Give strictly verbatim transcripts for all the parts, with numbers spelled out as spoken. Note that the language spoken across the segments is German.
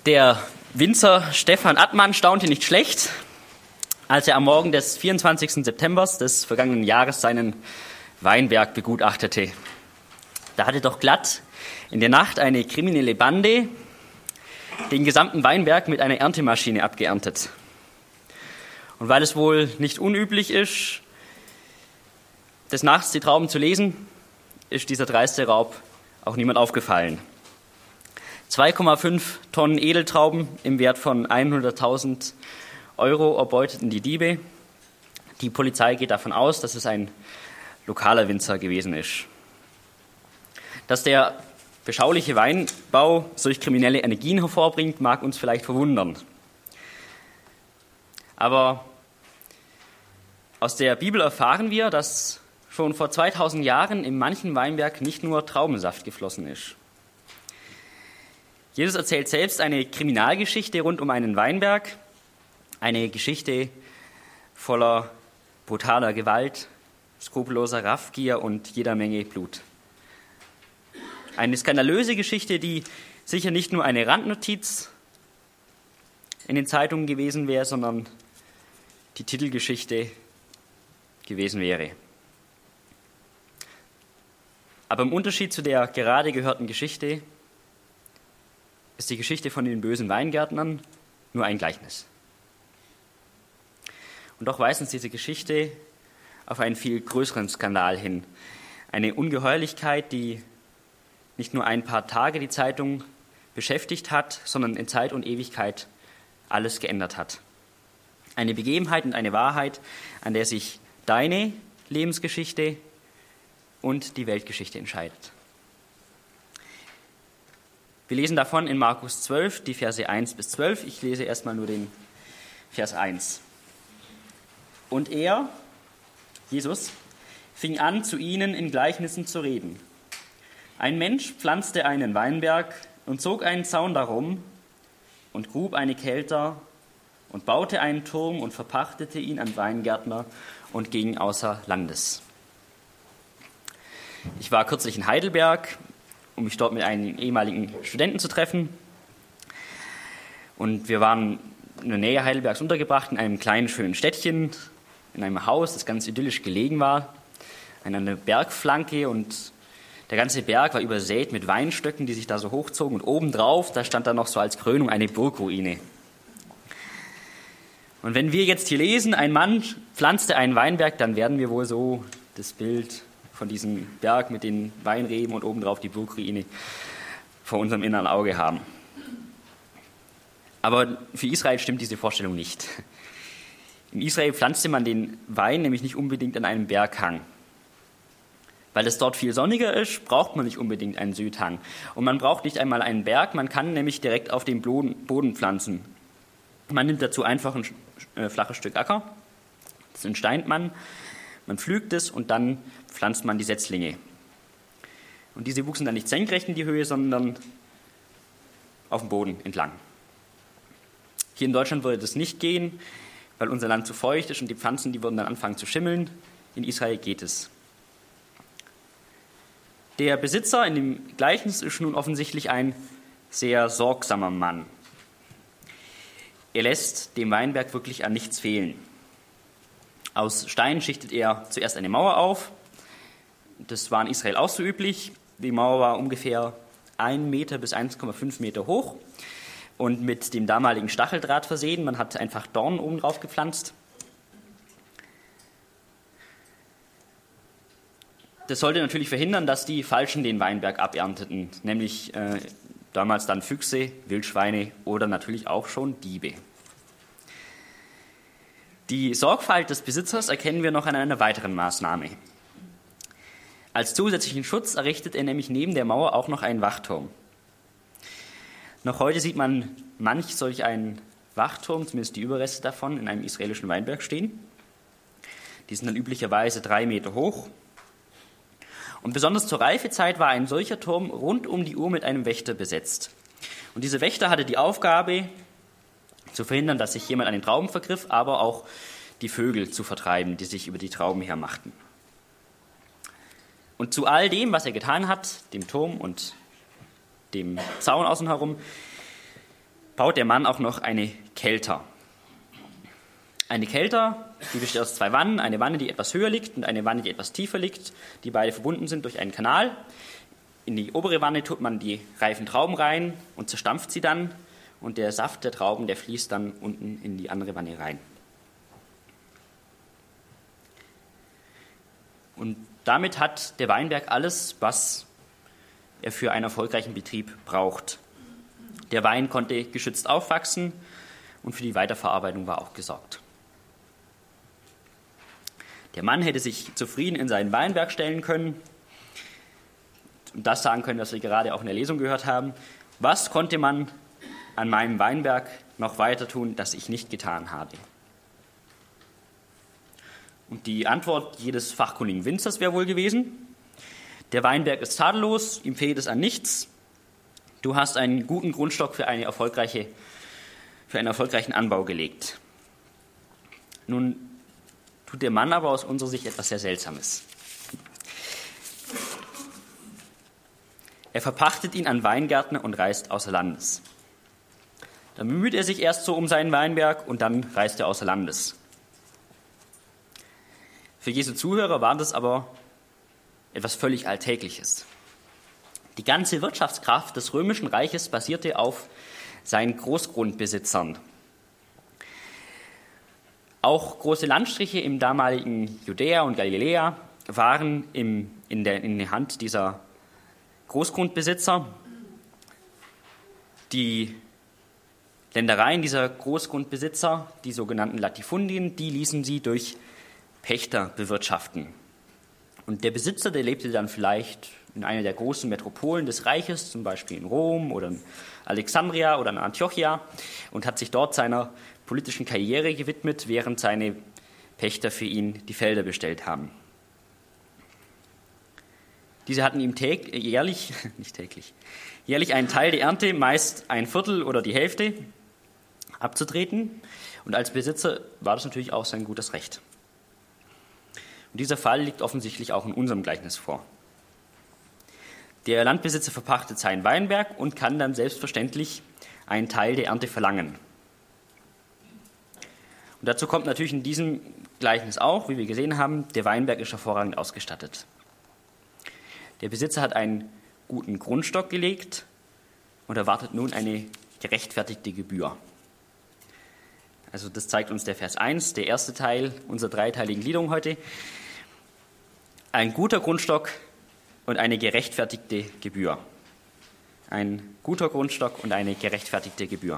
Der Winzer Stefan Attmann staunte nicht schlecht, als er am Morgen des vierundzwanzigsten September des vergangenen Jahres seinen Weinberg begutachtete. Da hatte doch glatt in der Nacht eine kriminelle Bande den gesamten Weinberg mit einer Erntemaschine abgeerntet. Und weil es wohl nicht unüblich ist, des Nachts die Trauben zu lesen, ist dieser dreiste Raub auch niemand aufgefallen. zwei Komma fünf Tonnen Edeltrauben im Wert von hunderttausend Euro erbeuteten die Diebe. Die Polizei geht davon aus, dass es ein lokaler Winzer gewesen ist. Dass der beschauliche Weinbau solch kriminelle Energien hervorbringt, mag uns vielleicht verwundern. Aber aus der Bibel erfahren wir, dass schon vor zweitausend Jahren in manchen Weinberg nicht nur Traubensaft geflossen ist. Jesus erzählt selbst eine Kriminalgeschichte rund um einen Weinberg, eine Geschichte voller brutaler Gewalt, skrupelloser Raffgier und jeder Menge Blut. Eine skandalöse Geschichte, die sicher nicht nur eine Randnotiz in den Zeitungen gewesen wäre, sondern die Titelgeschichte gewesen wäre. Aber im Unterschied zu der gerade gehörten Geschichte ist die Geschichte von den bösen Weingärtnern nur ein Gleichnis. Und doch weist uns diese Geschichte auf einen viel größeren Skandal hin. Eine Ungeheuerlichkeit, die nicht nur ein paar Tage die Zeitung beschäftigt hat, sondern in Zeit und Ewigkeit alles geändert hat. Eine Begebenheit und eine Wahrheit, an der sich deine Lebensgeschichte und die Weltgeschichte entscheidet. Wir lesen davon in Markus zwölf, die Verse eins bis zwölf. Ich lese erstmal nur den Vers eins. Und er, Jesus, fing an, zu ihnen in Gleichnissen zu reden. Ein Mensch pflanzte einen Weinberg und zog einen Zaun darum und grub eine Kelter und baute einen Turm und verpachtete ihn an Weingärtner und ging außer Landes. Ich war kürzlich in Heidelberg, um mich dort mit einem ehemaligen Studenten zu treffen. Und wir waren in der Nähe Heidelbergs untergebracht, in einem kleinen, schönen Städtchen, in einem Haus, das ganz idyllisch gelegen war, an einer Bergflanke, und der ganze Berg war übersät mit Weinstöcken, die sich da so hochzogen, und obendrauf, da stand dann noch so als Krönung eine Burgruine. Und wenn wir jetzt hier lesen, ein Mann pflanzte einen Weinberg, dann werden wir wohl so das Bild von diesem Berg mit den Weinreben und obendrauf die Burgruine vor unserem inneren Auge haben. Aber für Israel stimmt diese Vorstellung nicht. In Israel pflanzte man den Wein nämlich nicht unbedingt an einem Berghang. Weil es dort viel sonniger ist, braucht man nicht unbedingt einen Südhang. Und man braucht nicht einmal einen Berg, man kann nämlich direkt auf dem Boden pflanzen. Man nimmt dazu einfach ein äh, flaches Stück Acker, das entsteint man, man pflügt es und dann pflanzt man die Setzlinge. Und diese wuchsen dann nicht senkrecht in die Höhe, sondern auf dem Boden entlang. Hier in Deutschland würde das nicht gehen, weil unser Land zu feucht ist und die Pflanzen, die würden dann anfangen zu schimmeln. In Israel geht es. Der Besitzer in dem Gleichnis ist nun offensichtlich ein sehr sorgsamer Mann. Er lässt dem Weinberg wirklich an nichts fehlen. Aus Stein schichtet er zuerst eine Mauer auf. Das war in Israel auch so üblich. Die Mauer war ungefähr ein Meter bis eins Komma fünf Meter hoch und mit dem damaligen Stacheldraht versehen. Man hat einfach Dornen oben drauf gepflanzt. Das sollte natürlich verhindern, dass die Falschen den Weinberg abernteten, nämlich äh, damals dann Füchse, Wildschweine oder natürlich auch schon Diebe. Die Sorgfalt des Besitzers erkennen wir noch an einer weiteren Maßnahme. Als zusätzlichen Schutz errichtet er nämlich neben der Mauer auch noch einen Wachturm. Noch heute sieht man manch solch einen Wachturm, zumindest die Überreste davon, in einem israelischen Weinberg stehen. Die sind dann üblicherweise drei Meter hoch. Und besonders zur Reifezeit war ein solcher Turm rund um die Uhr mit einem Wächter besetzt. Und dieser Wächter hatte die Aufgabe, zu verhindern, dass sich jemand an den Trauben vergriff, aber auch die Vögel zu vertreiben, die sich über die Trauben hermachten. Und zu all dem, was er getan hat, dem Turm und dem Zaun außen herum, baut der Mann auch noch eine Kelter. Eine Kelter, die besteht aus zwei Wannen, eine Wanne, die etwas höher liegt und eine Wanne, die etwas tiefer liegt, die beide verbunden sind durch einen Kanal. In die obere Wanne tut man die reifen Trauben rein und zerstampft sie dann und der Saft der Trauben, der fließt dann unten in die andere Wanne rein. Und damit hat der Weinberg alles, was er für einen erfolgreichen Betrieb braucht. Der Wein konnte geschützt aufwachsen und für die Weiterverarbeitung war auch gesorgt. Der Mann hätte sich zufrieden in seinen Weinberg stellen können und das sagen können, was wir gerade auch in der Lesung gehört haben. Was konnte man an meinem Weinberg noch weiter tun, das ich nicht getan habe? Und die Antwort jedes fachkundigen Winzers wäre wohl gewesen: Der Weinberg ist tadellos, ihm fehlt es an nichts. Du hast einen guten Grundstock für, eine erfolgreiche, für einen erfolgreichen Anbau gelegt. Nun tut der Mann aber aus unserer Sicht etwas sehr Seltsames. Er verpachtet ihn an Weingärtner und reist außer Landes. Dann bemüht er sich erst so um seinen Weinberg und dann reist er außer Landes. Für Jesu Zuhörer war das aber etwas völlig Alltägliches. Die ganze Wirtschaftskraft des Römischen Reiches basierte auf seinen Großgrundbesitzern. Auch große Landstriche im damaligen Judäa und Galiläa waren im, in, der, in der Hand dieser Großgrundbesitzer. Die Ländereien dieser Großgrundbesitzer, die sogenannten Latifundien, die ließen sie durch Pächter bewirtschaften. Und der Besitzer, der lebte dann vielleicht in einer der großen Metropolen des Reiches, zum Beispiel in Rom oder in Alexandria oder in Antiochia, und hat sich dort seiner politischen Karriere gewidmet, während seine Pächter für ihn die Felder bestellt haben. Diese hatten ihm täg- jährlich, nicht täglich, jährlich einen Teil der Ernte, meist ein Viertel oder die Hälfte, abzutreten. Und als Besitzer war das natürlich auch sein gutes Recht. Und dieser Fall liegt offensichtlich auch in unserem Gleichnis vor. Der Landbesitzer verpachtet seinen Weinberg und kann dann selbstverständlich einen Teil der Ernte verlangen. Und dazu kommt natürlich in diesem Gleichnis auch, wie wir gesehen haben, der Weinberg ist hervorragend ausgestattet. Der Besitzer hat einen guten Grundstock gelegt und erwartet nun eine gerechtfertigte Gebühr. Also das zeigt uns der Vers eins, der erste Teil unserer dreiteiligen Gliederung heute. Ein guter Grundstock und eine gerechtfertigte Gebühr. Ein guter Grundstock und eine gerechtfertigte Gebühr.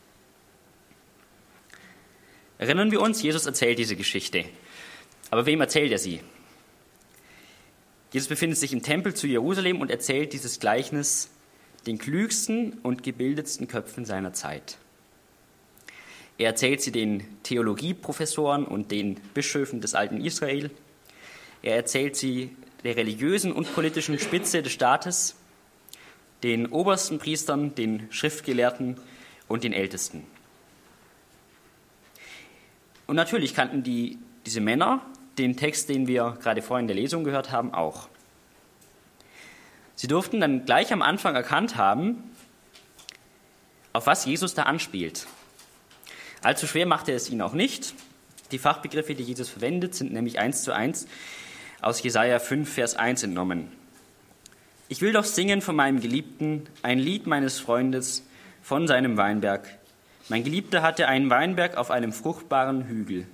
Erinnern wir uns, Jesus erzählt diese Geschichte. Aber wem erzählt er sie? Jesus befindet sich im Tempel zu Jerusalem und erzählt dieses Gleichnis den klügsten und gebildetsten Köpfen seiner Zeit. Er erzählt sie den Theologieprofessoren und den Bischöfen des alten Israel. Er erzählt sie der religiösen und politischen Spitze des Staates, den obersten Priestern, den Schriftgelehrten und den Ältesten. Und natürlich kannten die, diese Männer den Text, den wir gerade vorhin in der Lesung gehört haben, auch. Sie durften dann gleich am Anfang erkannt haben, auf was Jesus da anspielt. Allzu schwer macht er es ihnen auch nicht. Die Fachbegriffe, die Jesus verwendet, sind nämlich eins zu eins aus Jesaja fünf, Vers eins entnommen. Ich will doch singen von meinem Geliebten, ein Lied meines Freundes von seinem Weinberg. Mein Geliebter hatte einen Weinberg auf einem fruchtbaren Hügel.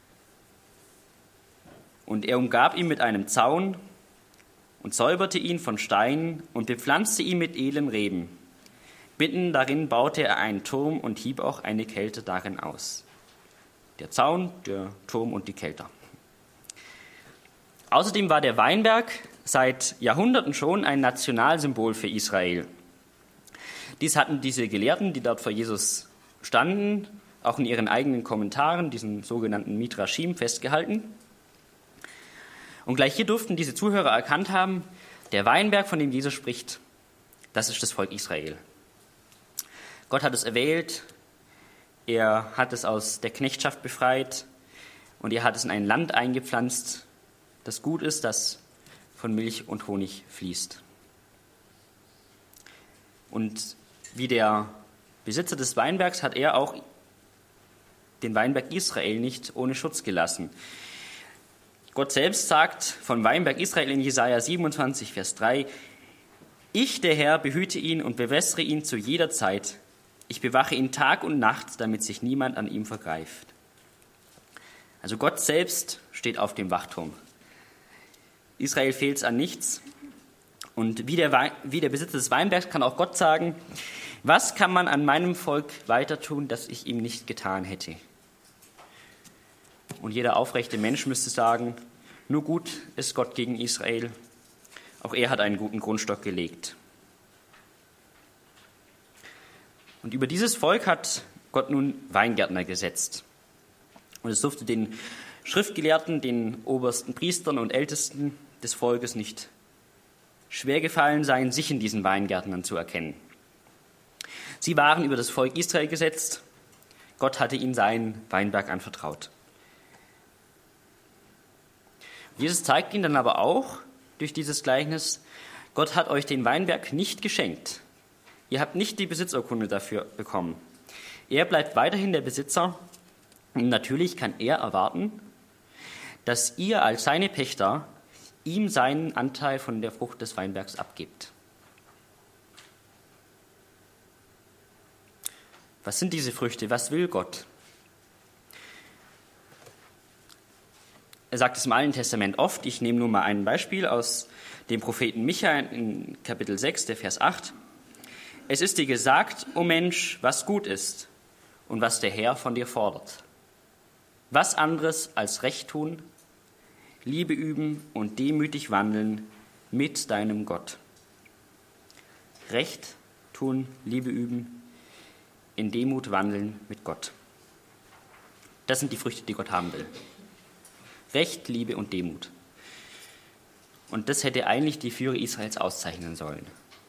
Und er umgab ihn mit einem Zaun und säuberte ihn von Steinen und bepflanzte ihn mit edlen Reben. Mitten darin baute er einen Turm und hieb auch eine Kälte darin aus. Der Zaun, der Turm und die Kelter. Außerdem war der Weinberg seit Jahrhunderten schon ein Nationalsymbol für Israel. Dies hatten diese Gelehrten, die dort vor Jesus standen, auch in ihren eigenen Kommentaren, diesen sogenannten Midrashim, festgehalten. Und gleich hier durften diese Zuhörer erkannt haben, der Weinberg, von dem Jesus spricht, das ist das Volk Israel. Gott hat es erwählt, er hat es aus der Knechtschaft befreit und er hat es in ein Land eingepflanzt, das gut ist, das von Milch und Honig fließt. Und wie der Besitzer des Weinbergs hat er auch den Weinberg Israel nicht ohne Schutz gelassen. Gott selbst sagt vom Weinberg Israel in Jesaja siebenundzwanzig, Vers drei, ich, der Herr, behüte ihn und bewässere ihn zu jeder Zeit. Ich bewache ihn Tag und Nacht, damit sich niemand an ihm vergreift. Also Gott selbst steht auf dem Wachturm. Israel fehlt es an nichts. Und wie der, Wein, wie der Besitzer des Weinbergs kann auch Gott sagen, was kann man an meinem Volk weiter tun, das ich ihm nicht getan hätte? Und jeder aufrechte Mensch müsste sagen, nur gut ist Gott gegen Israel. Auch er hat einen guten Grundstock gelegt. Und über dieses Volk hat Gott nun Weingärtner gesetzt. Und es durfte den Schriftgelehrten, den obersten Priestern und Ältesten des Volkes nicht schwer gefallen sein, sich in diesen Weingärtnern zu erkennen. Sie waren über das Volk Israel gesetzt. Gott hatte ihnen seinen Weinberg anvertraut. Jesus zeigt ihnen dann aber auch durch dieses Gleichnis, Gott hat euch den Weinberg nicht geschenkt. Ihr habt nicht die Besitzurkunde dafür bekommen. Er bleibt weiterhin der Besitzer und natürlich kann er erwarten, dass ihr als seine Pächter ihm seinen Anteil von der Frucht des Weinbergs abgibt. Was sind diese Früchte? Was will Gott? Er sagt es im Alten Testament oft. Ich nehme nur mal ein Beispiel aus dem Propheten Micha in Kapitel sechs, der Vers acht. Es ist dir gesagt, o Mensch, was gut ist und was der Herr von dir fordert. Was anderes als Recht tun, Liebe üben und demütig wandeln mit deinem Gott. Recht tun, Liebe üben, in Demut wandeln mit Gott. Das sind die Früchte, die Gott haben will. Recht, Liebe und Demut. Und das hätte eigentlich die Führer Israels auszeichnen sollen.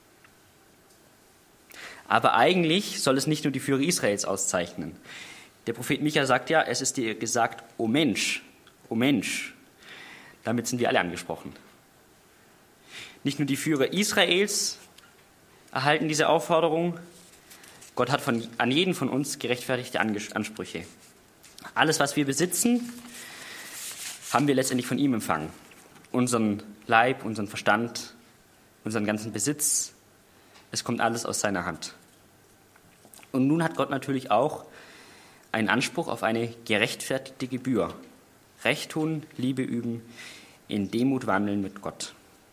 Aber eigentlich soll es nicht nur die Führer Israels auszeichnen. Der Prophet Micha sagt ja, es ist dir gesagt, o Mensch, o Mensch. Damit sind wir alle angesprochen. Nicht nur die Führer Israels erhalten diese Aufforderung, Gott hat von, an jeden von uns gerechtfertigte Ansprüche. Alles, was wir besitzen, haben wir letztendlich von ihm empfangen. Unseren Leib, unseren Verstand, unseren ganzen Besitz, es kommt alles aus seiner Hand. Und nun hat Gott natürlich auch einen Anspruch auf eine gerechtfertigte Gebühr. Recht tun, Liebe üben, in Demut wandeln mit Gott.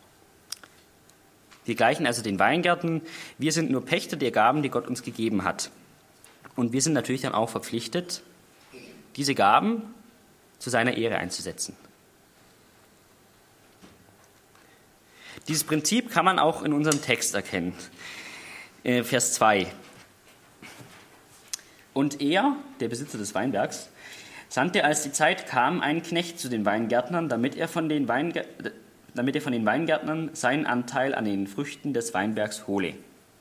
Wir gleichen also den Weingärten. Wir sind nur Pächter der Gaben, die Gott uns gegeben hat. Und wir sind natürlich dann auch verpflichtet, diese Gaben zu seiner Ehre einzusetzen. Dieses Prinzip kann man auch in unserem Text erkennen. Äh, Vers zwei. Und er, der Besitzer des Weinbergs, sandte, als die Zeit kam, einen Knecht zu den Weingärtnern, damit er von den, Weingär- damit er von den Weingärtnern seinen Anteil an den Früchten des Weinbergs hole.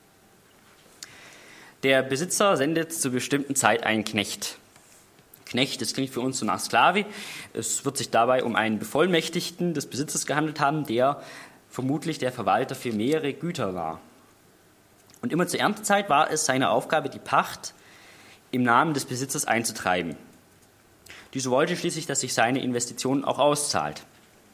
Der Besitzer sendet zur bestimmten Zeit einen Knecht. Knecht, das klingt für uns so nach Sklave. Es wird sich dabei um einen Bevollmächtigten des Besitzers gehandelt haben, der vermutlich der Verwalter für mehrere Güter war. Und immer zur Erntezeit war es seine Aufgabe, die Pacht im Namen des Besitzers einzutreiben. Diese wollte schließlich, dass sich seine Investition auch auszahlt.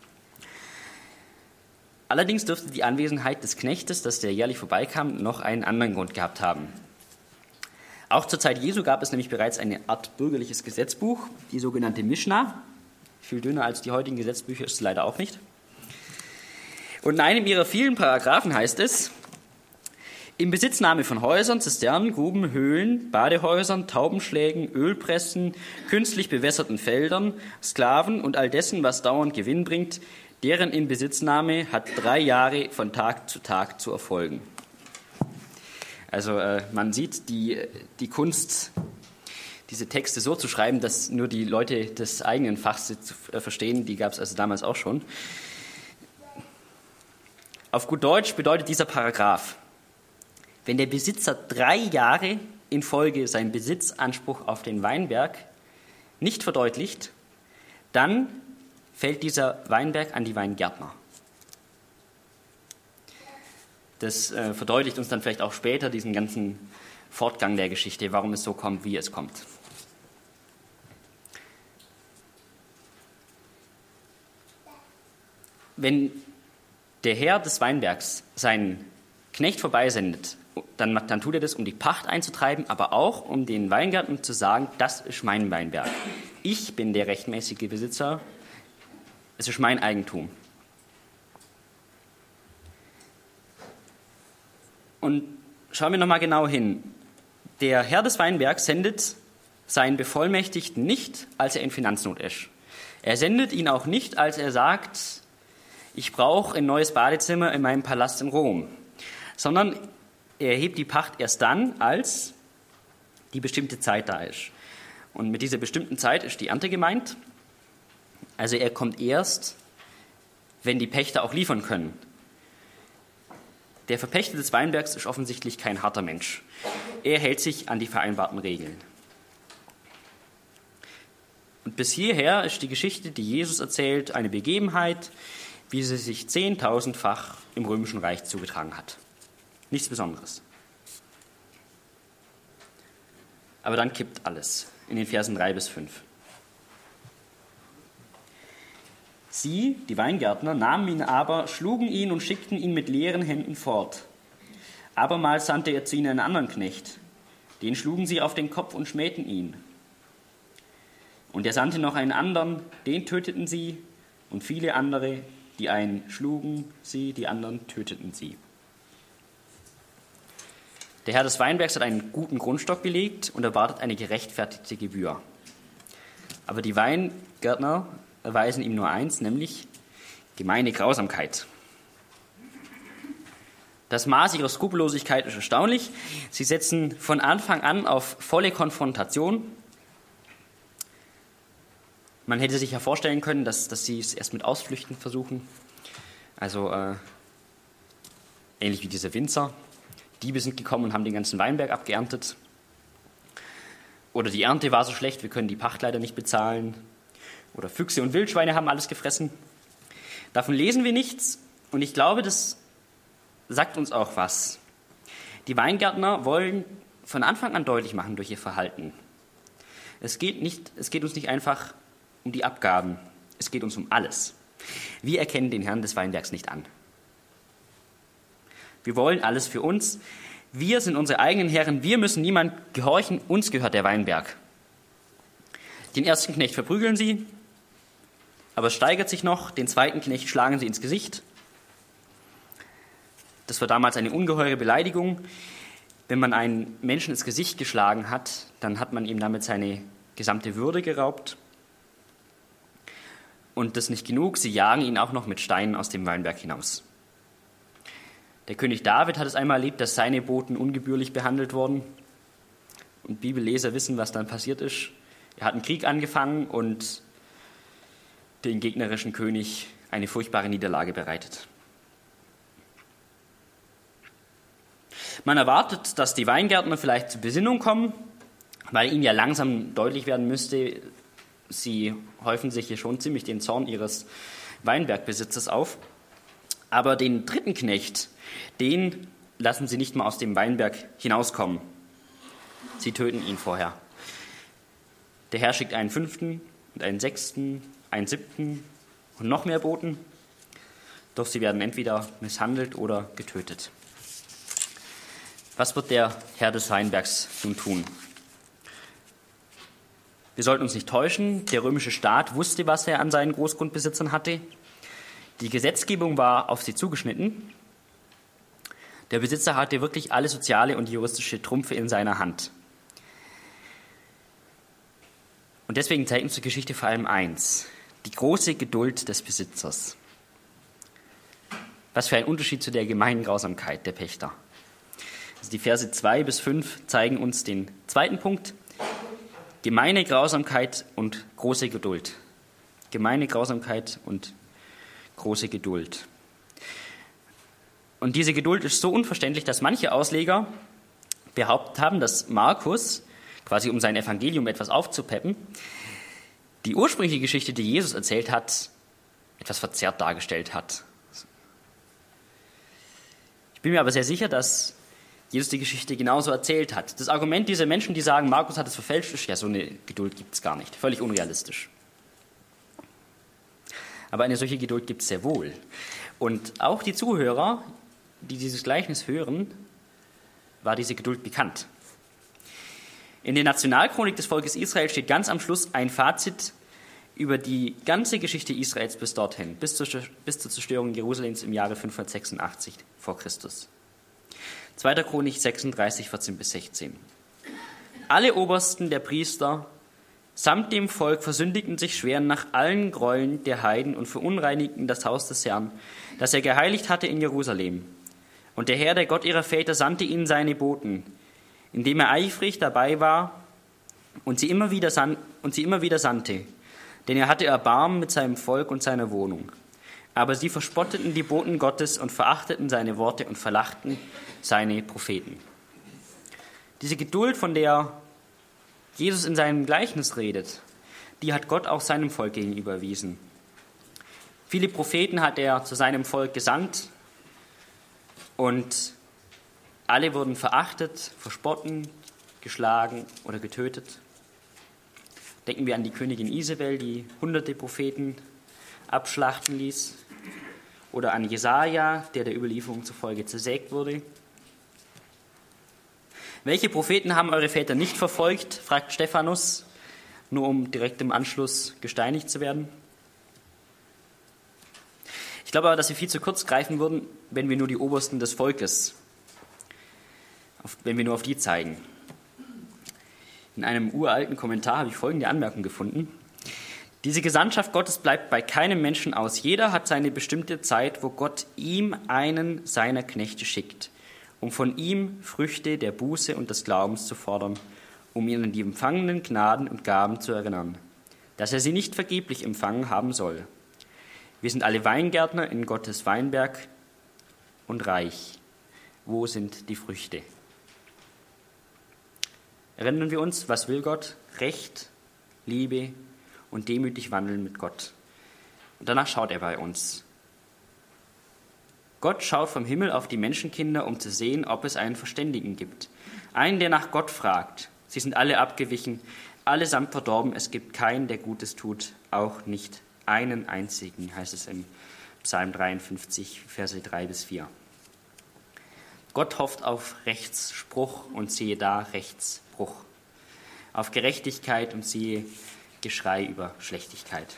Allerdings dürfte die Anwesenheit des Knechtes, dass der jährlich vorbeikam, noch einen anderen Grund gehabt haben. Auch zur Zeit Jesu gab es nämlich bereits eine Art bürgerliches Gesetzbuch, die sogenannte Mischna. Viel dünner als die heutigen Gesetzbücher ist es leider auch nicht. Und in einem ihrer vielen Paragraphen heißt es: Im Besitznahme von Häusern, Zisternen, Gruben, Höhlen, Badehäusern, Taubenschlägen, Ölpressen, künstlich bewässerten Feldern, Sklaven und all dessen, was dauernd Gewinn bringt, deren Inbesitznahme hat drei Jahre von Tag zu Tag zu erfolgen. Also äh, man sieht die, die Kunst, diese Texte so zu schreiben, dass nur die Leute des eigenen Fachs sie zu, äh, verstehen, die gab es also damals auch schon. Auf gut Deutsch bedeutet dieser Paragraph: Wenn der Besitzer drei Jahre in Folge seinen Besitzanspruch auf den Weinberg nicht verdeutlicht, dann fällt dieser Weinberg an die Weingärtner. Das äh, verdeutlicht uns dann vielleicht auch später diesen ganzen Fortgang der Geschichte, warum es so kommt, wie es kommt. Wenn der Herr des Weinbergs seinen Knecht vorbeisendet, dann, dann tut er das, um die Pacht einzutreiben, aber auch, um den Weingärtnern zu sagen, das ist mein Weinberg. Ich bin der rechtmäßige Besitzer, es ist mein Eigentum. Und schauen wir nochmal genau hin. Der Herr des Weinbergs sendet seinen Bevollmächtigten nicht, als er in Finanznot ist. Er sendet ihn auch nicht, als er sagt, ich brauche ein neues Badezimmer in meinem Palast in Rom, sondern er erhebt die Pacht erst dann, als die bestimmte Zeit da ist. Und mit dieser bestimmten Zeit ist die Ernte gemeint. Also er kommt erst, wenn die Pächter auch liefern können. Der Verpächter des Weinbergs ist offensichtlich kein harter Mensch. Er hält sich an die vereinbarten Regeln. Und bis hierher ist die Geschichte, die Jesus erzählt, eine Begebenheit, wie sie sich zehntausendfach im Römischen Reich zugetragen hat. Nichts Besonderes. Aber dann kippt alles in den Versen drei bis fünf. Sie, die Weingärtner, nahmen ihn aber, schlugen ihn und schickten ihn mit leeren Händen fort. Abermals sandte er zu ihnen einen anderen Knecht. Den schlugen sie auf den Kopf und schmähten ihn. Und er sandte noch einen anderen, den töteten sie, und viele andere, die einen schlugen sie, die anderen töteten sie. Der Herr des Weinbergs hat einen guten Grundstock gelegt und erwartet eine gerechtfertigte Gebühr. Aber die Weingärtner erweisen ihm nur eins, nämlich gemeine Grausamkeit. Das Maß ihrer Skrupellosigkeit ist erstaunlich. Sie setzen von Anfang an auf volle Konfrontation. Man hätte sich ja vorstellen können, dass, dass sie es erst mit Ausflüchten versuchen. Also äh, ähnlich wie diese Winzer. Diebe sind gekommen und haben den ganzen Weinberg abgeerntet. Oder die Ernte war so schlecht, wir können die Pacht leider nicht bezahlen. Oder Füchse und Wildschweine haben alles gefressen. Davon lesen wir nichts. Und ich glaube, das sagt uns auch was. Die Weingärtner wollen von Anfang an deutlich machen durch ihr Verhalten. Es geht, nicht, es geht uns nicht einfach um die Abgaben, es geht uns um alles. Wir erkennen den Herrn des Weinbergs nicht an. Wir wollen alles für uns. Wir sind unsere eigenen Herren, wir müssen niemand gehorchen, uns gehört der Weinberg. Den ersten Knecht verprügeln sie, aber es steigert sich noch, den zweiten Knecht schlagen sie ins Gesicht. Das war damals eine ungeheure Beleidigung. Wenn man einen Menschen ins Gesicht geschlagen hat, dann hat man ihm damit seine gesamte Würde geraubt. Und das nicht genug, sie jagen ihn auch noch mit Steinen aus dem Weinberg hinaus. Der König David hat es einmal erlebt, dass seine Boten ungebührlich behandelt wurden. Und Bibelleser wissen, was dann passiert ist. Er hat einen Krieg angefangen und den gegnerischen König eine furchtbare Niederlage bereitet. Man erwartet, dass die Weingärtner vielleicht zur Besinnung kommen, weil ihnen ja langsam deutlich werden müsste, sie häufen sich hier schon ziemlich den Zorn ihres Weinbergbesitzers auf. Aber den dritten Knecht, den lassen sie nicht mal aus dem Weinberg hinauskommen. Sie töten ihn vorher. Der Herr schickt einen fünften und einen sechsten, einen siebten und noch mehr Boten. Doch sie werden entweder misshandelt oder getötet. Was wird der Herr des Weinbergs nun tun? Wir sollten uns nicht täuschen, der römische Staat wusste, was er an seinen Großgrundbesitzern hatte. Die Gesetzgebung war auf sie zugeschnitten. Der Besitzer hatte wirklich alle soziale und juristische Trümpfe in seiner Hand. Und deswegen zeigt uns die Geschichte vor allem eins: die große Geduld des Besitzers. Was für ein Unterschied zu der gemeinen Grausamkeit der Pächter. Also die Verse zwei bis fünf zeigen uns den zweiten Punkt: gemeine Grausamkeit und große Geduld. Gemeine Grausamkeit und große Geduld. Und diese Geduld ist so unverständlich, dass manche Ausleger behauptet haben, dass Markus, quasi um sein Evangelium etwas aufzupeppen, die ursprüngliche Geschichte, die Jesus erzählt hat, etwas verzerrt dargestellt hat. Ich bin mir aber sehr sicher, dass Jesus die Geschichte genauso erzählt hat. Das Argument dieser Menschen, die sagen, Markus hat es verfälscht, ist, ja, so eine Geduld gibt es gar nicht. Völlig unrealistisch. Aber eine solche Geduld gibt es sehr wohl. Und auch die Zuhörer, die dieses Gleichnis hören, war diese Geduld bekannt. In der Nationalchronik des Volkes Israel steht ganz am Schluss ein Fazit über die ganze Geschichte Israels bis dorthin, bis zur, bis zur Zerstörung Jerusalems im Jahre fünfhundertsechsundachtzig vor Christus. zweiter Chronik sechsunddreißig, vierzehn bis sechzehn. Alle Obersten der Priester samt dem Volk versündigten sich schwer nach allen Gräueln der Heiden und verunreinigten das Haus des Herrn, das er geheiligt hatte in Jerusalem. Und der Herr, der Gott ihrer Väter, sandte ihnen seine Boten, indem er eifrig dabei war und sie immer wieder, san- und sie immer wieder sandte. Denn er hatte Erbarmen mit seinem Volk und seiner Wohnung. Aber sie verspotteten die Boten Gottes und verachteten seine Worte und verlachten seine Propheten. Diese Geduld, von der Jesus in seinem Gleichnis redet, die hat Gott auch seinem Volk gegenüber erwiesen. Viele Propheten hat er zu seinem Volk gesandt und alle wurden verachtet, verspotten, geschlagen oder getötet. Denken wir an die Königin Isabel, die hunderte Propheten abschlachten ließ. Oder an Jesaja, der der Überlieferung zufolge zersägt wurde. Welche Propheten haben eure Väter nicht verfolgt, fragt Stephanus, nur um direkt im Anschluss gesteinigt zu werden. Ich glaube aber, dass wir viel zu kurz greifen würden, wenn wir nur die Obersten des Volkes, wenn wir nur auf die zeigen. In einem uralten Kommentar habe ich folgende Anmerkung gefunden. Diese Gesandtschaft Gottes bleibt bei keinem Menschen aus. Jeder hat seine bestimmte Zeit, wo Gott ihm einen seiner Knechte schickt, um von ihm Früchte der Buße und des Glaubens zu fordern, um ihn an die empfangenen Gnaden und Gaben zu erinnern, dass er sie nicht vergeblich empfangen haben soll. Wir sind alle Weingärtner in Gottes Weinberg und reich. Wo sind die Früchte? Erinnern wir uns, was will Gott? Recht, Liebe und demütig wandeln mit Gott. Und danach schaut er bei uns. Gott schaut vom Himmel auf die Menschenkinder, um zu sehen, ob es einen Verständigen gibt. Einen, der nach Gott fragt. Sie sind alle abgewichen, allesamt verdorben. Es gibt keinen, der Gutes tut, auch nicht einen einzigen, heißt es im Psalm dreiundfünfzig, Verse drei bis vier. Gott hofft auf Rechtsspruch und siehe da Rechtsbruch. Auf Gerechtigkeit und siehe Geschrei über Schlechtigkeit.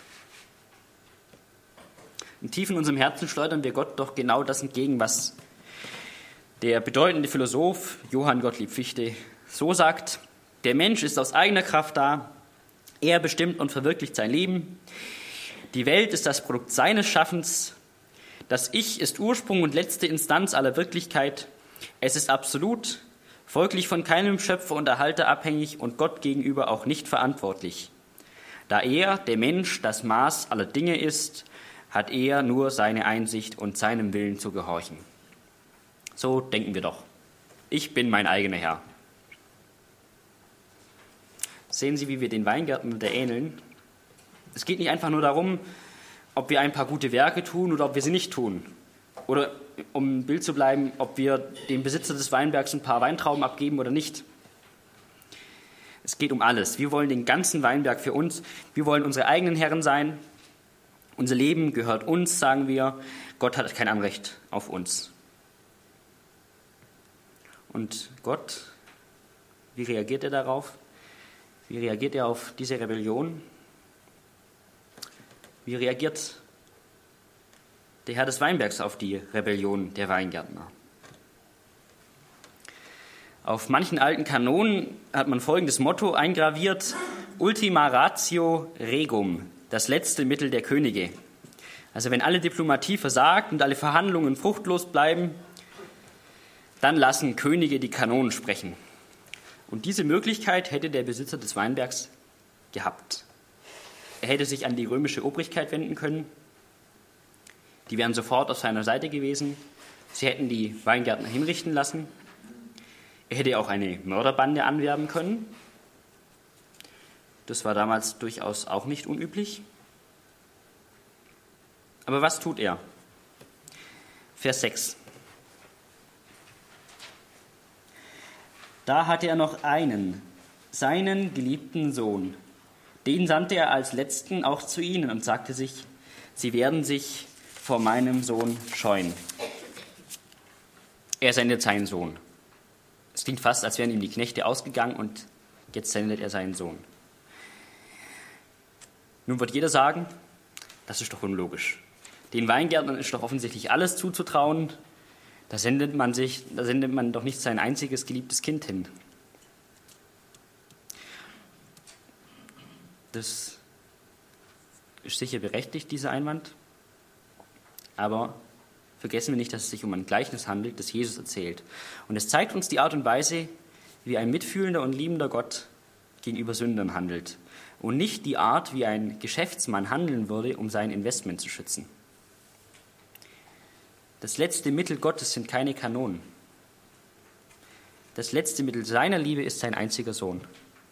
Und tief in unserem Herzen schleudern wir Gott doch genau das entgegen, was der bedeutende Philosoph Johann Gottlieb Fichte so sagt: Der Mensch ist aus eigener Kraft da, er bestimmt und verwirklicht sein Leben. Die Welt ist das Produkt seines Schaffens. Das Ich ist Ursprung und letzte Instanz aller Wirklichkeit. Es ist absolut, folglich von keinem Schöpfer und Erhalter abhängig und Gott gegenüber auch nicht verantwortlich. Da er, der Mensch, das Maß aller Dinge ist, hat er nur seine Einsicht und seinem Willen zu gehorchen. So denken wir doch. Ich bin mein eigener Herr. Sehen Sie, wie wir den Weingärtnern da ähneln? Es geht nicht einfach nur darum, ob wir ein paar gute Werke tun oder ob wir sie nicht tun. Oder, um im Bild zu bleiben, ob wir dem Besitzer des Weinbergs ein paar Weintrauben abgeben oder nicht. Es geht um alles. Wir wollen den ganzen Weinberg für uns. Wir wollen unsere eigenen Herren sein. Unser Leben gehört uns, sagen wir. Gott hat kein Anrecht auf uns. Und Gott, wie reagiert er darauf? Wie reagiert er auf diese Rebellion? Wie reagiert der Herr des Weinbergs auf die Rebellion der Weingärtner? Auf manchen alten Kanonen hat man folgendes Motto eingraviert: Ultima ratio regum, das letzte Mittel der Könige. Also wenn alle Diplomatie versagt und alle Verhandlungen fruchtlos bleiben, dann lassen Könige die Kanonen sprechen. Und diese Möglichkeit hätte der Besitzer des Weinbergs gehabt. Er hätte sich an die römische Obrigkeit wenden können. Die wären sofort auf seiner Seite gewesen. Sie hätten die Weingärtner hinrichten lassen. Er hätte auch eine Mörderbande anwerben können. Das war damals durchaus auch nicht unüblich. Aber was tut er? Vers sechs. Da hatte er noch einen, seinen geliebten Sohn. Den sandte er als Letzten auch zu ihnen und sagte sich, sie werden sich vor meinem Sohn scheuen. Er sendet seinen Sohn. Es klingt fast, als wären ihm die Knechte ausgegangen und jetzt sendet er seinen Sohn. Nun wird jeder sagen, das ist doch unlogisch. Den Weingärtnern ist doch offensichtlich alles zuzutrauen. Da sendet man sich, da sendet man doch nicht sein einziges geliebtes Kind hin. Das ist sicher berechtigt, dieser Einwand. Aber vergessen wir nicht, dass es sich um ein Gleichnis handelt, das Jesus erzählt. Und es zeigt uns die Art und Weise, wie ein mitfühlender und liebender Gott gegenüber Sündern handelt. Und nicht die Art, wie ein Geschäftsmann handeln würde, um sein Investment zu schützen. Das letzte Mittel Gottes sind keine Kanonen. Das letzte Mittel seiner Liebe ist sein einziger Sohn.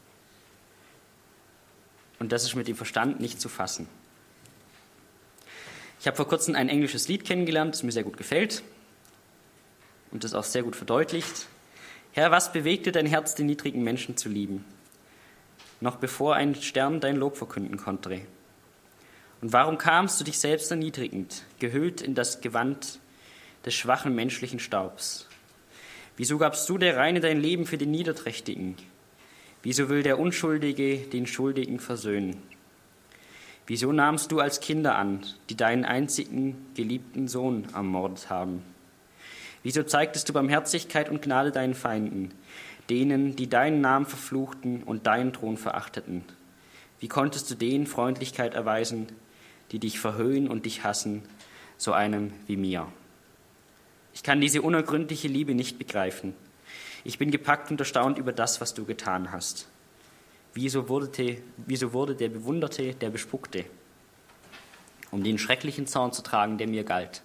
Und das ist mit dem Verstand nicht zu fassen. Ich habe vor kurzem ein englisches Lied kennengelernt, das mir sehr gut gefällt und das auch sehr gut verdeutlicht. Herr, was bewegte dein Herz, den niedrigen Menschen zu lieben, noch bevor ein Stern dein Lob verkünden konnte? Und warum kamst du dich selbst erniedrigend, gehüllt in das Gewand des schwachen menschlichen Staubs? Wieso gabst du der Reine dein Leben für den Niederträchtigen? Wieso will der Unschuldige den Schuldigen versöhnen? Wieso nahmst du als Kinder an, die deinen einzigen geliebten Sohn ermordet haben? Wieso zeigtest du Barmherzigkeit und Gnade deinen Feinden, denen, die deinen Namen verfluchten und deinen Thron verachteten? Wie konntest du denen Freundlichkeit erweisen, die dich verhöhnen und dich hassen, so einem wie mir? Ich kann diese unergründliche Liebe nicht begreifen. Ich bin gepackt und erstaunt über das, was du getan hast. Wieso wurde, wieso wurde der Bewunderte der Bespuckte, um den schrecklichen Zorn zu tragen, der mir galt?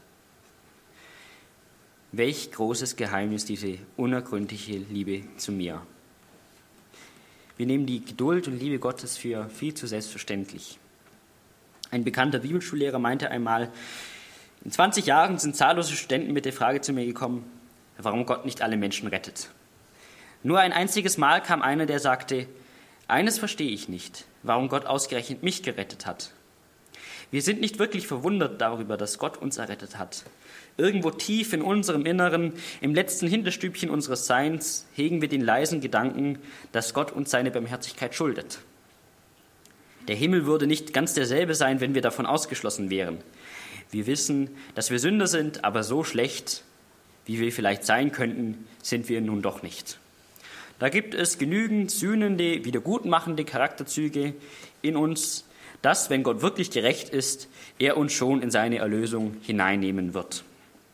Welch großes Geheimnis diese unergründliche Liebe zu mir. Wir nehmen die Geduld und Liebe Gottes für viel zu selbstverständlich. Ein bekannter Bibelschullehrer meinte einmal, in zwanzig Jahren sind zahllose Studenten mit der Frage zu mir gekommen, warum Gott nicht alle Menschen rettet. Nur ein einziges Mal kam einer, der sagte, eines verstehe ich nicht, warum Gott ausgerechnet mich gerettet hat. Wir sind nicht wirklich verwundert darüber, dass Gott uns errettet hat. Irgendwo tief in unserem Inneren, im letzten Hinterstübchen unseres Seins, hegen wir den leisen Gedanken, dass Gott uns seine Barmherzigkeit schuldet. Der Himmel würde nicht ganz derselbe sein, wenn wir davon ausgeschlossen wären. Wir wissen, dass wir Sünder sind, aber so schlecht, wie wir vielleicht sein könnten, sind wir nun doch nicht. Da gibt es genügend sühnende, wiedergutmachende Charakterzüge in uns, dass, wenn Gott wirklich gerecht ist, er uns schon in seine Erlösung hineinnehmen wird.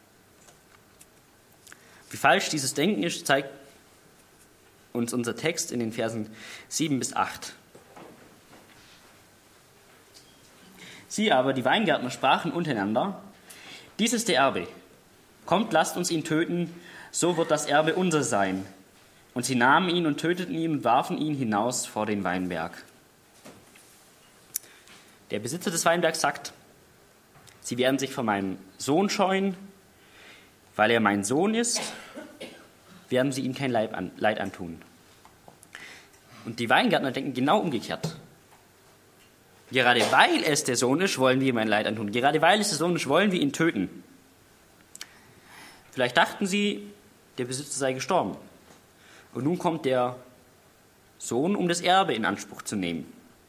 Wie falsch dieses Denken ist, zeigt uns unser Text in den Versen sieben bis acht. Sie aber, die Weingärtner, sprachen untereinander, dies ist der Erbe, kommt, lasst uns ihn töten, so wird das Erbe unser sein. Und sie nahmen ihn und töteten ihn und warfen ihn hinaus vor den Weinberg. Der Besitzer des Weinbergs sagt, sie werden sich vor meinem Sohn scheuen, weil er mein Sohn ist, werden sie ihm kein Leid antun. Und die Weingärtner denken genau umgekehrt. Gerade weil es der Sohn ist, wollen wir ihm ein Leid antun. Gerade weil es der Sohn ist, wollen wir ihn töten. Vielleicht dachten sie, der Besitzer sei gestorben. Und nun kommt der Sohn, um das Erbe in Anspruch zu nehmen.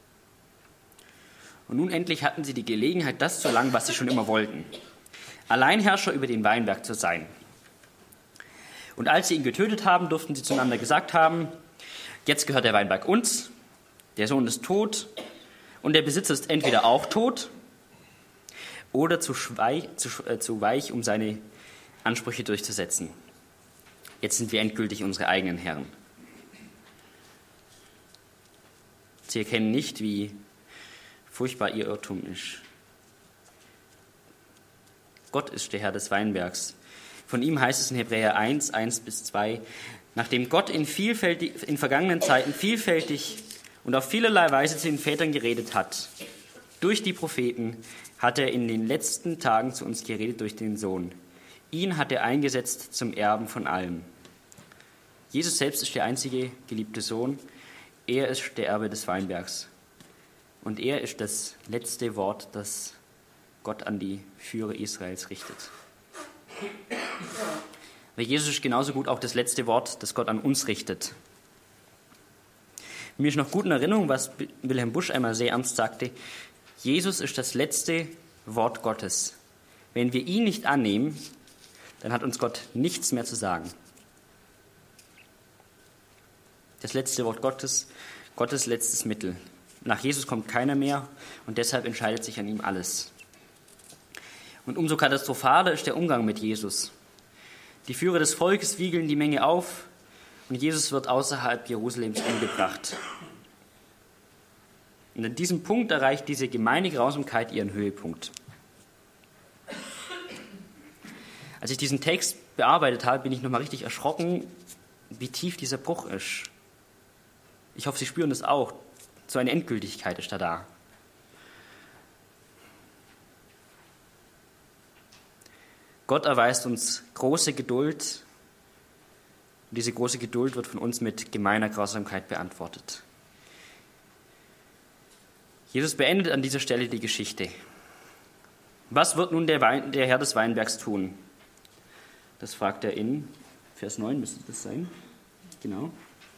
Und nun endlich hatten sie die Gelegenheit, das zu erlangen, was sie schon immer wollten. Alleinherrscher über den Weinberg zu sein. Und als sie ihn getötet haben, durften sie zueinander gesagt haben, jetzt gehört der Weinberg uns, der Sohn ist tot und der Besitzer ist entweder auch tot oder zu, schweich, zu, äh, zu weich, um seine Ansprüche durchzusetzen. Jetzt sind wir endgültig unsere eigenen Herren. Sie erkennen nicht, wie furchtbar ihr Irrtum ist. Gott ist der Herr des Weinbergs. Von ihm heißt es in Hebräer eins, eins bis zwei, nachdem Gott in, vielfältig, in vergangenen Zeiten vielfältig und auf vielerlei Weise zu den Vätern geredet hat, durch die Propheten, hat er in den letzten Tagen zu uns geredet durch den Sohn. Ihn hat er eingesetzt zum Erben von allem. Jesus selbst ist der einzige geliebte Sohn. Er ist der Erbe des Weinbergs. Und er ist das letzte Wort, das Gott an die Führer Israels richtet. Aber Jesus ist genauso gut auch das letzte Wort, das Gott an uns richtet. Mir ist noch gut in Erinnerung, was Wilhelm Busch einmal sehr ernst sagte. Jesus ist das letzte Wort Gottes. Wenn wir ihn nicht annehmen, dann hat uns Gott nichts mehr zu sagen. Das letzte Wort Gottes, Gottes letztes Mittel. Nach Jesus kommt keiner mehr und deshalb entscheidet sich an ihm alles. Und umso katastrophaler ist der Umgang mit Jesus. Die Führer des Volkes wiegeln die Menge auf und Jesus wird außerhalb Jerusalems umgebracht. Und an diesem Punkt erreicht diese gemeine Grausamkeit ihren Höhepunkt. Als ich diesen Text bearbeitet habe, bin ich nochmal richtig erschrocken, wie tief dieser Bruch ist. Ich hoffe, Sie spüren das auch. So eine Endgültigkeit ist da da. Gott erweist uns große Geduld. Und diese große Geduld wird von uns mit gemeiner Grausamkeit beantwortet. Jesus beendet an dieser Stelle die Geschichte. Was wird nun der, Wein, der Herr des Weinbergs tun? Das fragt er in Vers neun, müsste das sein. Genau.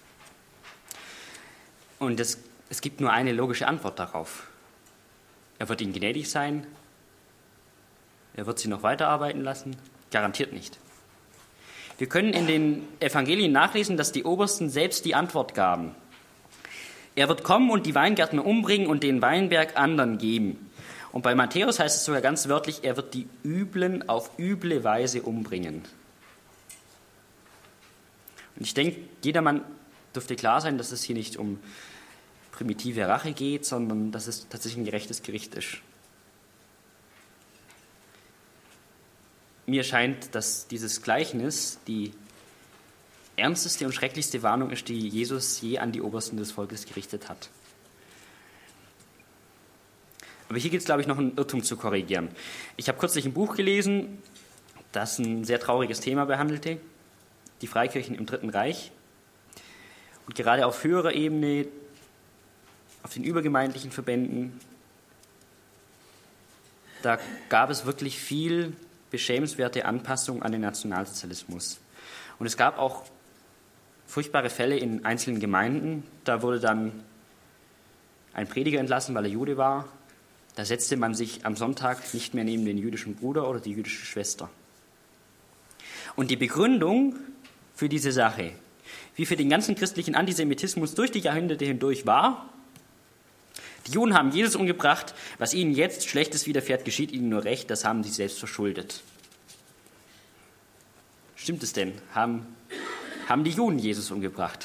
Und es, es gibt nur eine logische Antwort darauf. Er wird ihnen gnädig sein. Er wird sie noch weiterarbeiten lassen. Garantiert nicht. Wir können in den Evangelien nachlesen, dass die Obersten selbst die Antwort gaben. Er wird kommen und die Weingärtner umbringen und den Weinberg anderen geben. Und bei Matthäus heißt es sogar ganz wörtlich, er wird die Üblen auf üble Weise umbringen. Und ich denke, jedermann dürfte klar sein, dass es hier nicht um primitive Rache geht, sondern dass es tatsächlich ein gerechtes Gericht ist. Mir scheint, dass dieses Gleichnis die ernsteste und schrecklichste Warnung ist, die Jesus je an die Obersten des Volkes gerichtet hat. Aber hier gibt es, glaube ich, noch einen Irrtum zu korrigieren. Ich habe kürzlich ein Buch gelesen, das ein sehr trauriges Thema behandelte, die Freikirchen im Dritten Reich. Und gerade auf höherer Ebene, auf den übergemeindlichen Verbänden, da gab es wirklich viel beschämenswerte Anpassung an den Nationalsozialismus. Und es gab auch furchtbare Fälle in einzelnen Gemeinden. Da wurde dann ein Prediger entlassen, weil er Jude war. Da setzte man sich am Sonntag nicht mehr neben den jüdischen Bruder oder die jüdische Schwester. Und die Begründung für diese Sache, wie für den ganzen christlichen Antisemitismus durch die Jahrhunderte hindurch war, die Juden haben Jesus umgebracht, was ihnen jetzt Schlechtes widerfährt, geschieht ihnen nur recht, das haben sie selbst verschuldet. Stimmt es denn? Haben, haben die Juden Jesus umgebracht?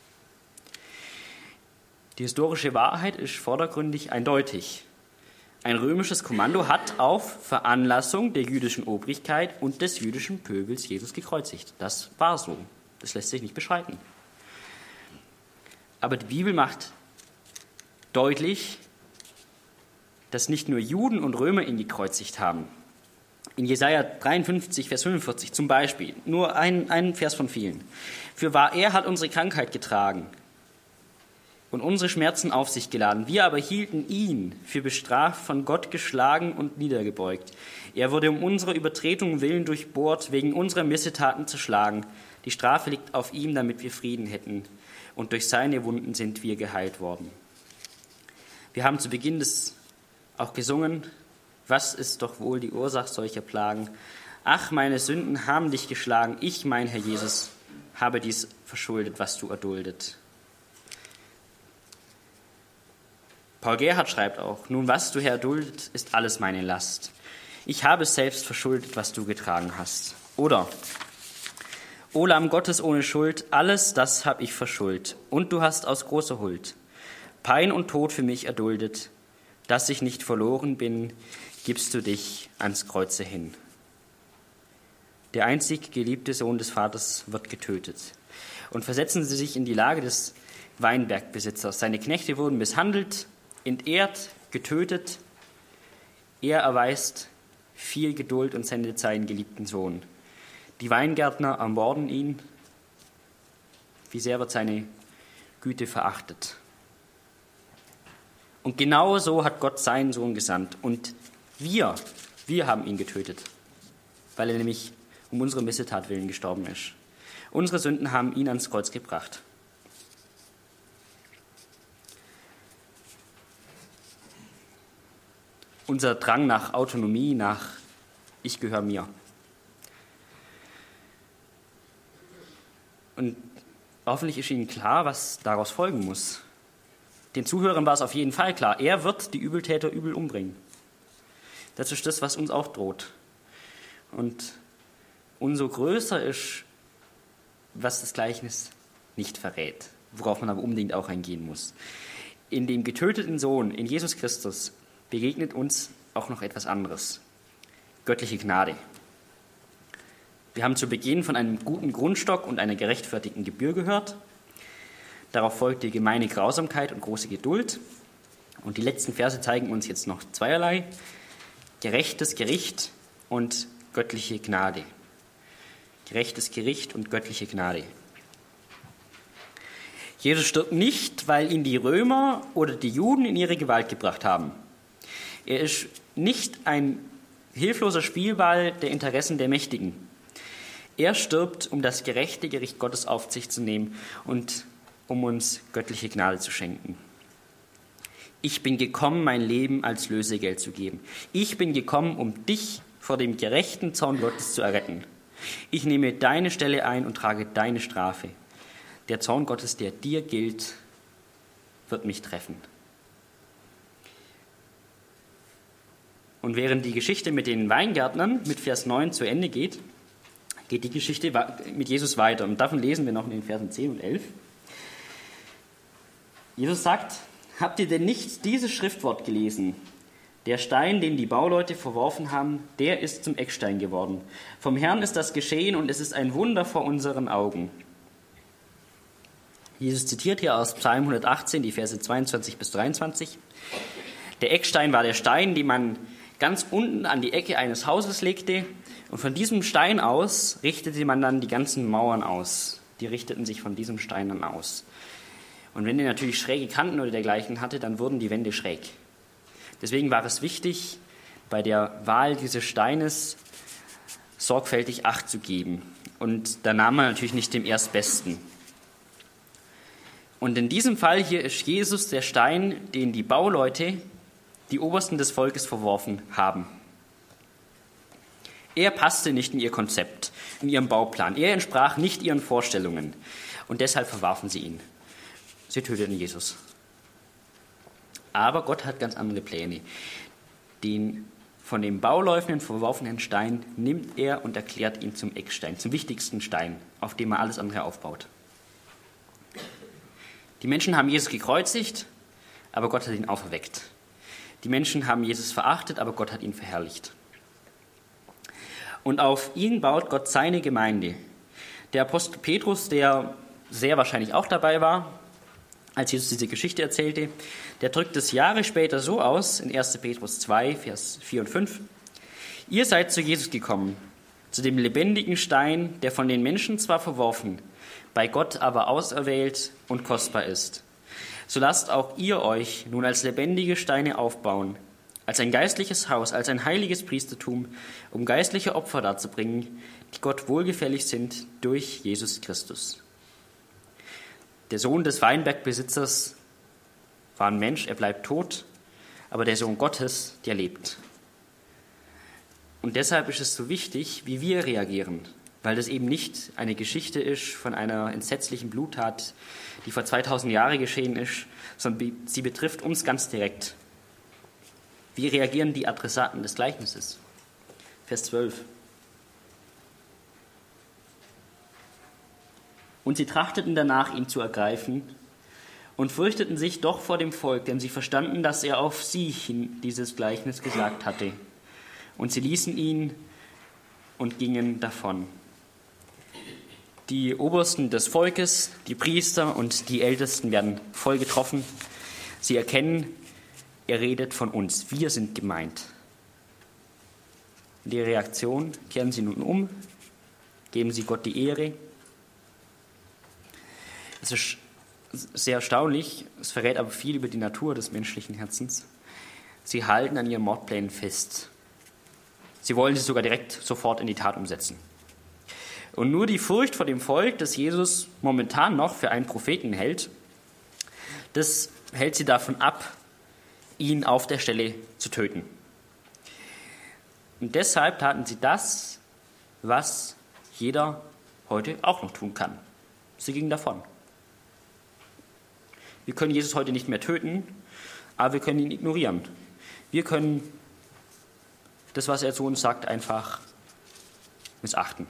Die historische Wahrheit ist vordergründig eindeutig. Ein römisches Kommando hat auf Veranlassung der jüdischen Obrigkeit und des jüdischen Pöbels Jesus gekreuzigt. Das war so. Das lässt sich nicht bestreiten. Aber die Bibel macht deutlich, dass nicht nur Juden und Römer ihn gekreuzigt haben. In Jesaja dreiundfünfzig, Vers fünfundvierzig zum Beispiel, nur ein, ein Vers von vielen. Fürwahr, er hat unsere Krankheit getragen und unsere Schmerzen auf sich geladen. Wir aber hielten ihn für bestraft, von Gott geschlagen und niedergebeugt. Er wurde um unserer Übertretung willen durchbohrt, wegen unserer Missetaten zerschlagen. Die Strafe liegt auf ihm, damit wir Frieden hätten. Und durch seine Wunden sind wir geheilt worden. Wir haben zu Beginn des auch gesungen, was ist doch wohl die Ursache solcher Plagen? Ach, meine Sünden haben dich geschlagen. Ich, mein Herr Jesus, habe dies verschuldet, was du erduldet. Paul Gerhard schreibt auch, nun, was du, Herr, erduldet, ist alles meine Last. Ich habe es selbst verschuldet, was du getragen hast. Oder, O Lamm Gottes ohne Schuld, alles das hab ich verschuldet. Und du hast aus großer Huld Pein und Tod für mich erduldet, dass ich nicht verloren bin, gibst du dich ans Kreuze hin. Der einzig geliebte Sohn des Vaters wird getötet. Und versetzen Sie sich in die Lage des Weinbergbesitzers. Seine Knechte wurden misshandelt, entehrt, getötet. Er erweist viel Geduld und sendet seinen geliebten Sohn. Die Weingärtner ermorden ihn. wie sehr wird seine Güte verachtet. Und genau so hat Gott seinen Sohn gesandt. Und wir, wir haben ihn getötet, weil er nämlich um unsere Missetat willen gestorben ist. Unsere Sünden haben ihn ans Kreuz gebracht. Unser Drang nach Autonomie, nach Ich gehöre mir. Und hoffentlich ist Ihnen klar, was daraus folgen muss. Den Zuhörern war es auf jeden Fall klar, er wird die Übeltäter übel umbringen. Das ist das, was uns auch droht. Und umso größer ist, was das Gleichnis nicht verrät, worauf man aber unbedingt auch eingehen muss. In dem getöteten Sohn, in Jesus Christus, begegnet uns auch noch etwas anderes. Göttliche Gnade. Wir haben zu Beginn von einem guten Grundstock und einer gerechtfertigten Gebühr gehört. Darauf folgt die gemeine Grausamkeit und große Geduld. Und die letzten Verse zeigen uns jetzt noch zweierlei: gerechtes Gericht und göttliche Gnade. Gerechtes Gericht und göttliche Gnade. Jesus stirbt nicht, weil ihn die Römer oder die Juden in ihre Gewalt gebracht haben. Er ist nicht ein hilfloser Spielball der Interessen der Mächtigen. Er stirbt, um das gerechte Gericht Gottes auf sich zu nehmen und um uns göttliche Gnade zu schenken. Ich bin gekommen, mein Leben als Lösegeld zu geben. Ich bin gekommen, um dich vor dem gerechten Zorn Gottes zu erretten. Ich nehme deine Stelle ein und trage deine Strafe. Der Zorn Gottes, der dir gilt, wird mich treffen. Und während die Geschichte mit den Weingärtnern mit Vers neun zu Ende geht, geht die Geschichte mit Jesus weiter. Und davon lesen wir noch in den Versen zehn und elf. Jesus sagt: Habt ihr denn nicht dieses Schriftwort gelesen? Der Stein, den die Bauleute verworfen haben, der ist zum Eckstein geworden. Vom Herrn ist das geschehen und es ist ein Wunder vor unseren Augen. Jesus zitiert hier aus Psalm hundertachtzehn, die Verse zweiundzwanzig bis dreiundzwanzig. Der Eckstein war der Stein, den man ganz unten an die Ecke eines Hauses legte. Und von diesem Stein aus richtete man dann die ganzen Mauern aus. Die richteten sich von diesem Stein dann aus. Und wenn der natürlich schräge Kanten oder dergleichen hatte, dann wurden die Wände schräg. Deswegen war es wichtig, bei der Wahl dieses Steines sorgfältig Acht zu geben. Und da nahm man natürlich nicht den Erstbesten. Und in diesem Fall hier ist Jesus der Stein, den die Bauleute, die Obersten des Volkes, verworfen haben. Er passte nicht in ihr Konzept, in ihren Bauplan. Er entsprach nicht ihren Vorstellungen. Und deshalb verwarfen sie ihn. Sie töteten Jesus. Aber Gott hat ganz andere Pläne. Den von den Bauleuten verworfenen Stein nimmt er und erklärt ihn zum Eckstein, zum wichtigsten Stein, auf dem er alles andere aufbaut. Die Menschen haben Jesus gekreuzigt, aber Gott hat ihn auferweckt. Die Menschen haben Jesus verachtet, aber Gott hat ihn verherrlicht. Und auf ihn baut Gott seine Gemeinde. Der Apostel Petrus, der sehr wahrscheinlich auch dabei war, als Jesus diese Geschichte erzählte, der drückt es Jahre später so aus, in erster Petrus zwei, Vers vier und fünf. Ihr seid zu Jesus gekommen, zu dem lebendigen Stein, der von den Menschen zwar verworfen, bei Gott aber auserwählt und kostbar ist. So lasst auch ihr euch nun als lebendige Steine aufbauen, als ein geistliches Haus, als ein heiliges Priestertum, um geistliche Opfer darzubringen, die Gott wohlgefällig sind durch Jesus Christus. Der Sohn des Weinbergbesitzers war ein Mensch, er bleibt tot, aber der Sohn Gottes, der lebt. Und deshalb ist es so wichtig, wie wir reagieren, weil das eben nicht eine Geschichte ist von einer entsetzlichen Bluttat, die vor zweitausend Jahren geschehen ist, sondern sie betrifft uns ganz direkt. Wie reagieren die Adressaten des Gleichnisses? Vers zwölf. Und sie trachteten danach, ihn zu ergreifen und fürchteten sich doch vor dem Volk, denn sie verstanden, dass er auf sie hin dieses Gleichnis gesagt hatte. Und sie ließen ihn und gingen davon. Die Obersten des Volkes, die Priester und die Ältesten werden voll getroffen. Sie erkennen, er redet von uns, wir sind gemeint. Die Reaktion: Kehren sie nun um, geben sie Gott die Ehre. Es ist sehr erstaunlich, es verrät aber viel über die Natur des menschlichen Herzens. Sie halten an ihren Mordplänen fest. Sie wollen sie sogar direkt sofort in die Tat umsetzen. Und nur die Furcht vor dem Volk, das Jesus momentan noch für einen Propheten hält, das hält sie davon ab, ihn auf der Stelle zu töten. Und deshalb taten sie das, was jeder heute auch noch tun kann. Sie gingen davon. Wir können Jesus heute nicht mehr töten, aber wir können ihn ignorieren. Wir können das, was er zu uns sagt, einfach missachten.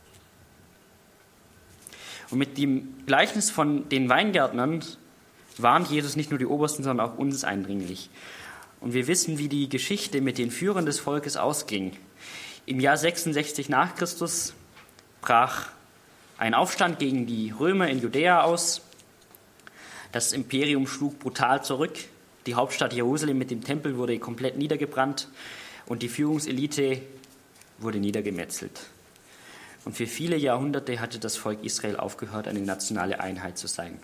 Und mit dem Gleichnis von den Weingärtnern warnt Jesus nicht nur die Obersten, sondern auch uns eindringlich. Und wir wissen, wie die Geschichte mit den Führern des Volkes ausging. Im Jahr sechsundsechzig nach Christus brach ein Aufstand gegen die Römer in Judäa aus. Das Imperium schlug brutal zurück. Die Hauptstadt Jerusalem mit dem Tempel wurde komplett niedergebrannt und die Führungselite wurde niedergemetzelt. Und für viele Jahrhunderte hatte das Volk Israel aufgehört, eine nationale Einheit zu sein.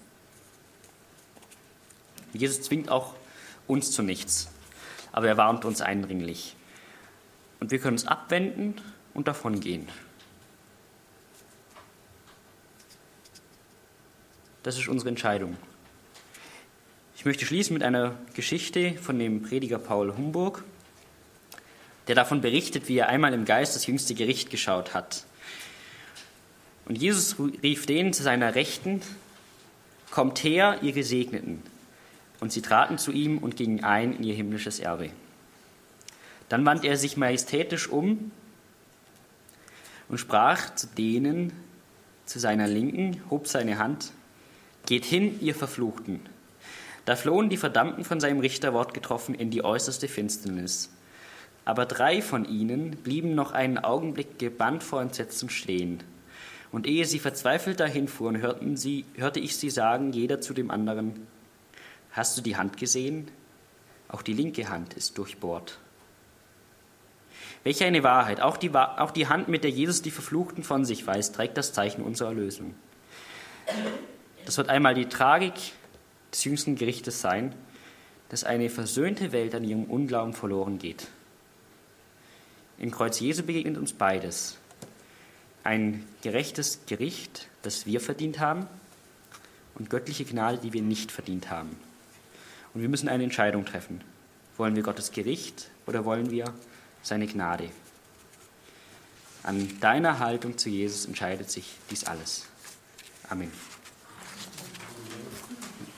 Jesus zwingt auch uns zu nichts, aber er warnt uns eindringlich. Und wir können uns abwenden und davongehen. Das ist unsere Entscheidung. Ich möchte schließen mit einer Geschichte von dem Prediger Paul Humburg, der davon berichtet, wie er einmal im Geist das jüngste Gericht geschaut hat. Und Jesus rief denen zu seiner Rechten: Kommt her, ihr Gesegneten. Und sie traten zu ihm und gingen ein in ihr himmlisches Erbe. Dann wandte er sich majestätisch um und sprach zu denen zu seiner Linken, hob seine Hand: Geht hin, ihr Verfluchten. Da flohen die Verdammten von seinem Richterwort getroffen in die äußerste Finsternis. Aber drei von ihnen blieben noch einen Augenblick gebannt vor Entsetzen stehen. Und ehe sie verzweifelt dahinfuhren, hörten sie, hörte ich sie sagen, jeder zu dem anderen: Hast du die Hand gesehen? Auch die linke Hand ist durchbohrt. Welch eine Wahrheit! Auch die, auch die Hand, mit der Jesus die Verfluchten von sich weist, trägt das Zeichen unserer Erlösung. Das wird einmal die Tragik des jüngsten Gerichtes sein, dass eine versöhnte Welt an ihrem Unglauben verloren geht. Im Kreuz Jesu begegnet uns beides. Ein gerechtes Gericht, das wir verdient haben, und göttliche Gnade, die wir nicht verdient haben. Und wir müssen eine Entscheidung treffen. Wollen wir Gottes Gericht oder wollen wir seine Gnade? An deiner Haltung zu Jesus entscheidet sich dies alles. Amen.